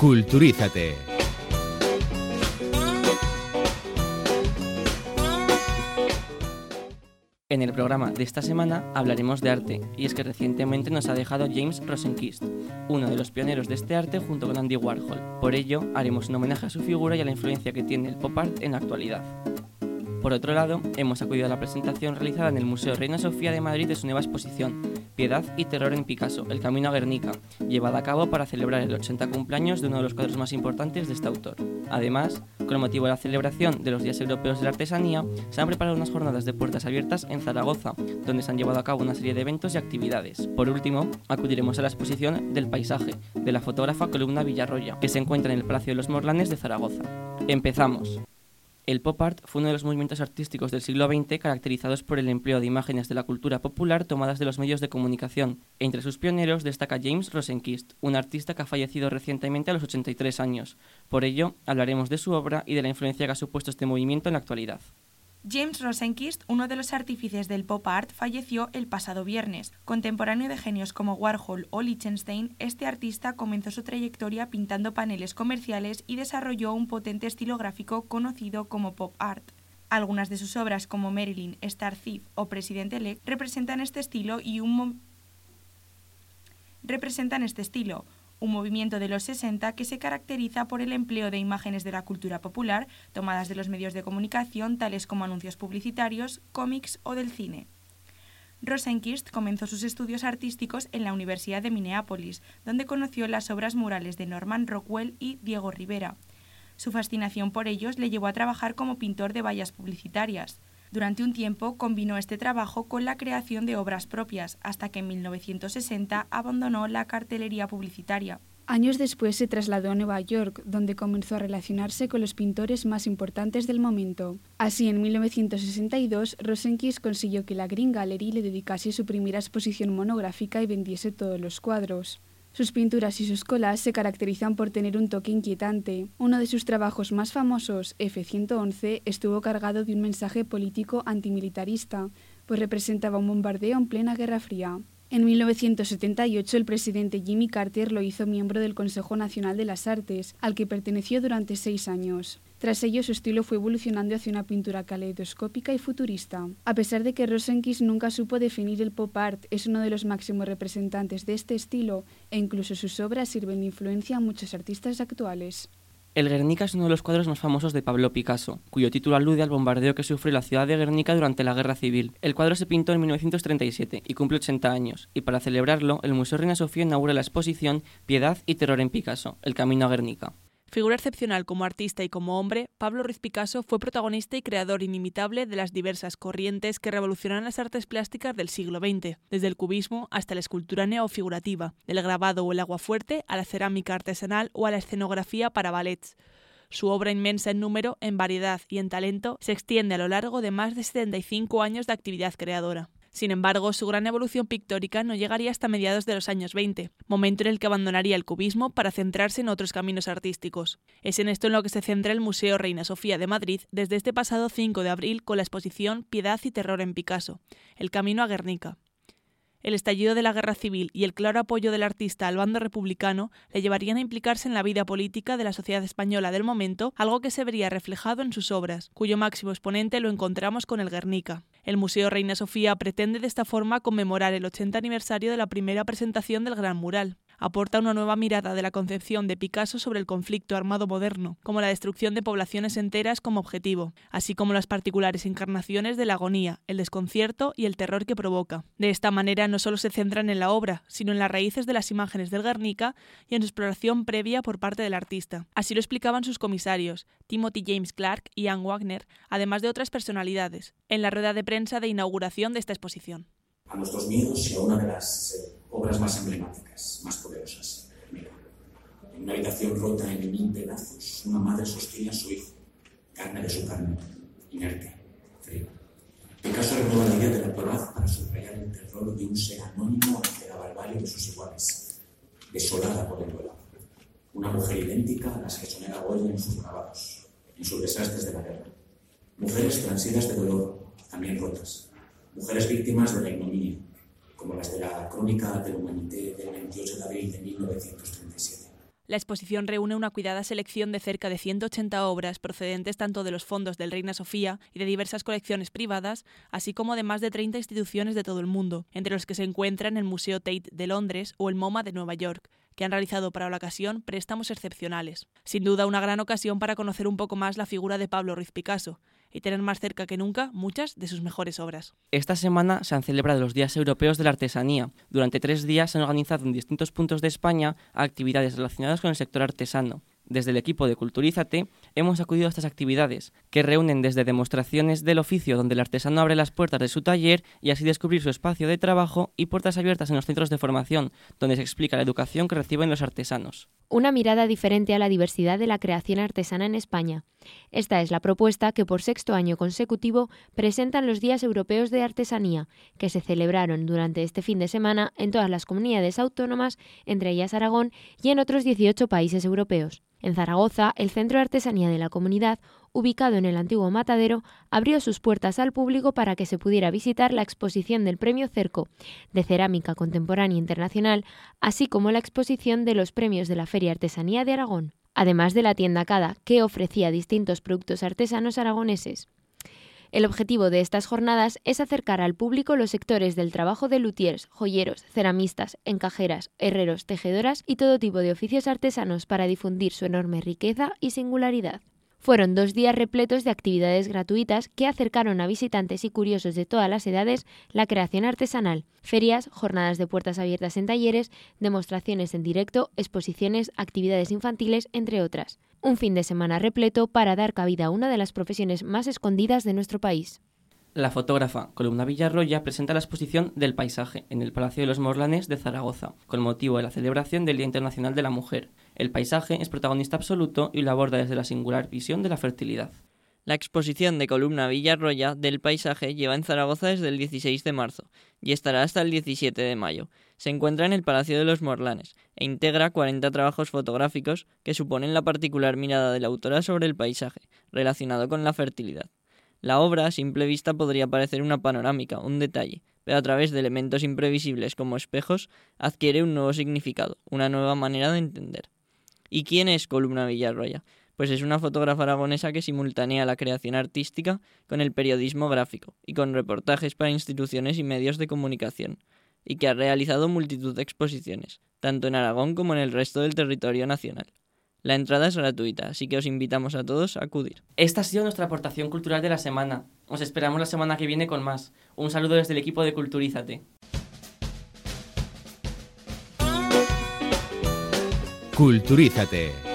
Culturízate. En el programa de esta semana hablaremos de arte, y es que recientemente nos ha dejado James Rosenquist, uno de los pioneros de este arte junto con Andy Warhol. Por ello, haremos un homenaje a su figura y a la influencia que tiene el pop art en la actualidad. Por otro lado, hemos acudido a la presentación realizada en el Museo Reina Sofía de Madrid de su nueva exposición, Piedad y Terror en Picasso, El Camino a Guernica, llevada a cabo para celebrar el 80 cumpleaños de uno de los cuadros más importantes de este autor. Además, con motivo de la celebración de los Días Europeos de la Artesanía, se han preparado unas jornadas de puertas abiertas en Zaragoza, donde se han llevado a cabo una serie de eventos y actividades. Por último, acudiremos a la exposición del paisaje, de la fotógrafa Columna Villarroya, que se encuentra en el Palacio de los Morlanes de Zaragoza. ¡Empezamos! El pop art fue uno de los movimientos artísticos del siglo XX caracterizados por el empleo de imágenes de la cultura popular tomadas de los medios de comunicación. Entre sus pioneros destaca James Rosenquist, un artista que ha fallecido recientemente a los 83 años. Por ello, hablaremos de su obra y de la influencia que ha supuesto este movimiento en la actualidad. James Rosenquist, uno de los artífices del pop art, falleció el pasado viernes. Contemporáneo de genios como Warhol o Lichtenstein, este artista comenzó su trayectoria pintando paneles comerciales y desarrolló un potente estilo gráfico conocido como pop art. Algunas de sus obras, como Marilyn, Star Thief o President Elect, representan este estilo, un movimiento de los 60 que se caracteriza por el empleo de imágenes de la cultura popular tomadas de los medios de comunicación tales como anuncios publicitarios, cómics o del cine. Rosenquist comenzó sus estudios artísticos en la Universidad de Minneapolis, donde conoció las obras murales de Norman Rockwell y Diego Rivera. Su fascinación por ellos le llevó a trabajar como pintor de vallas publicitarias. Durante un tiempo combinó este trabajo con la creación de obras propias, hasta que en 1960 abandonó la cartelería publicitaria. Años después se trasladó a Nueva York, donde comenzó a relacionarse con los pintores más importantes del momento. Así, en 1962, Rosenquist consiguió que la Green Gallery le dedicase su primera exposición monográfica y vendiese todos los cuadros. Sus pinturas y sus colas se caracterizan por tener un toque inquietante. Uno de sus trabajos más famosos, F-111, estuvo cargado de un mensaje político antimilitarista, pues representaba un bombardeo en plena Guerra Fría. En 1978, el presidente Jimmy Carter lo hizo miembro del Consejo Nacional de las Artes, al que perteneció durante 6 años. Tras ello, su estilo fue evolucionando hacia una pintura caleidoscópica y futurista. A pesar de que Rosenquist nunca supo definir el pop art, es uno de los máximos representantes de este estilo, e incluso sus obras sirven de influencia a muchos artistas actuales. El Guernica es uno de los cuadros más famosos de Pablo Picasso, cuyo título alude al bombardeo que sufrió la ciudad de Guernica durante la Guerra Civil. El cuadro se pintó en 1937 y cumple 80 años, y para celebrarlo, el Museo Reina Sofía inaugura la exposición Piedad y Terror en Picasso, El Camino a Guernica. Figura excepcional como artista y como hombre, Pablo Ruiz Picasso fue protagonista y creador inimitable de las diversas corrientes que revolucionaron las artes plásticas del siglo XX, desde el cubismo hasta la escultura neofigurativa, del grabado o el aguafuerte a la cerámica artesanal o a la escenografía para ballets. Su obra inmensa en número, en variedad y en talento se extiende a lo largo de más de 75 años de actividad creadora. Sin embargo, su gran evolución pictórica no llegaría hasta mediados de los años 20, momento en el que abandonaría el cubismo para centrarse en otros caminos artísticos. Es en esto en lo que se centra el Museo Reina Sofía de Madrid desde este pasado 5 de abril con la exposición Piedad y Terror en Picasso, El Camino a Guernica. El estallido de la Guerra Civil y el claro apoyo del artista al bando republicano le llevarían a implicarse en la vida política de la sociedad española del momento, algo que se vería reflejado en sus obras, cuyo máximo exponente lo encontramos con el Guernica. El Museo Reina Sofía pretende de esta forma conmemorar el 80 aniversario de la primera presentación del Gran Mural. Aporta una nueva mirada de la concepción de Picasso sobre el conflicto armado moderno, como la destrucción de poblaciones enteras como objetivo, así como las particulares encarnaciones de la agonía, el desconcierto y el terror que provoca. De esta manera no solo se centran en la obra, sino en las raíces de las imágenes del Guernica y en su exploración previa por parte del artista. Así lo explicaban sus comisarios, Timothy James Clark y Anne Wagner, además de otras personalidades, en la rueda de prensa de inauguración de esta exposición. A nuestros miedos y a una de las obras más emblemáticas, más poderosas. Mira, en una habitación rota en 1000 pedazos, una madre sostiene a su hijo, carne de su carne, inerte, frío. Picasso renueva la idea de la Torá para subrayar el terror de un ser anónimo ante la barbarie de sus iguales, desolada por el duelo. Una mujer idéntica a las que sonera Goya en sus grabados, en sus desastres de la guerra. Mujeres transidas de dolor, también rotas. Mujeres víctimas de la ignominia, como las de la Crónica de la Humanité del 28 de abril de 1937. La exposición reúne una cuidada selección de cerca de 180 obras procedentes tanto de los fondos del Reina Sofía y de diversas colecciones privadas, así como de más de 30 instituciones de todo el mundo, entre los que se encuentran el Museo Tate de Londres o el MoMA de Nueva York, que han realizado para la ocasión préstamos excepcionales. Sin duda, una gran ocasión para conocer un poco más la figura de Pablo Ruiz Picasso y tener más cerca que nunca muchas de sus mejores obras. Esta semana se han celebrado los Días Europeos de la Artesanía. Durante 3 días se han organizado en distintos puntos de España actividades relacionadas con el sector artesano. Desde el equipo de Culturízate hemos acudido a estas actividades, que reúnen desde demostraciones del oficio donde el artesano abre las puertas de su taller y así descubrir su espacio de trabajo, y puertas abiertas en los centros de formación, donde se explica la educación que reciben los artesanos. Una mirada diferente a la diversidad de la creación artesana en España. Esta es la propuesta que por 6º año consecutivo presentan los Días Europeos de Artesanía, que se celebraron durante este fin de semana en todas las comunidades autónomas, entre ellas Aragón, y en otros 18 países europeos. En Zaragoza, el Centro de Artesanía de la comunidad, ubicado en el antiguo matadero, abrió sus puertas al público para que se pudiera visitar la exposición del Premio Cerco de Cerámica Contemporánea Internacional, así como la exposición de los premios de la Feria Artesanía de Aragón, además de la tienda Cada, que ofrecía distintos productos artesanos aragoneses. El objetivo de estas jornadas es acercar al público los sectores del trabajo de luthiers, joyeros, ceramistas, encajeras, herreros, tejedoras y todo tipo de oficios artesanos para difundir su enorme riqueza y singularidad. Fueron 2 días repletos de actividades gratuitas que acercaron a visitantes y curiosos de todas las edades la creación artesanal, ferias, jornadas de puertas abiertas en talleres, demostraciones en directo, exposiciones, actividades infantiles, entre otras. Un fin de semana repleto para dar cabida a una de las profesiones más escondidas de nuestro país. La fotógrafa Columna Villarroya presenta la exposición del paisaje en el Palacio de los Morlanes de Zaragoza, con motivo de la celebración del Día Internacional de la Mujer. El paisaje es protagonista absoluto y lo aborda desde la singular visión de la fertilidad. La exposición de Columna Villarroya del paisaje lleva en Zaragoza desde el 16 de marzo y estará hasta el 17 de mayo. Se encuentra en el Palacio de los Morlanes e integra 40 trabajos fotográficos que suponen la particular mirada de la autora sobre el paisaje, relacionado con la fertilidad. La obra, a simple vista, podría parecer una panorámica, un detalle, pero a través de elementos imprevisibles como espejos, adquiere un nuevo significado, una nueva manera de entender. ¿Y quién es Columna Villarroya? Pues es una fotógrafa aragonesa que simultánea la creación artística con el periodismo gráfico y con reportajes para instituciones y medios de comunicación, y que ha realizado multitud de exposiciones, tanto en Aragón como en el resto del territorio nacional. La entrada es gratuita, así que os invitamos a todos a acudir. Esta ha sido nuestra aportación cultural de la semana. Os esperamos la semana que viene con más. Un saludo desde el equipo de Culturízate. Culturízate.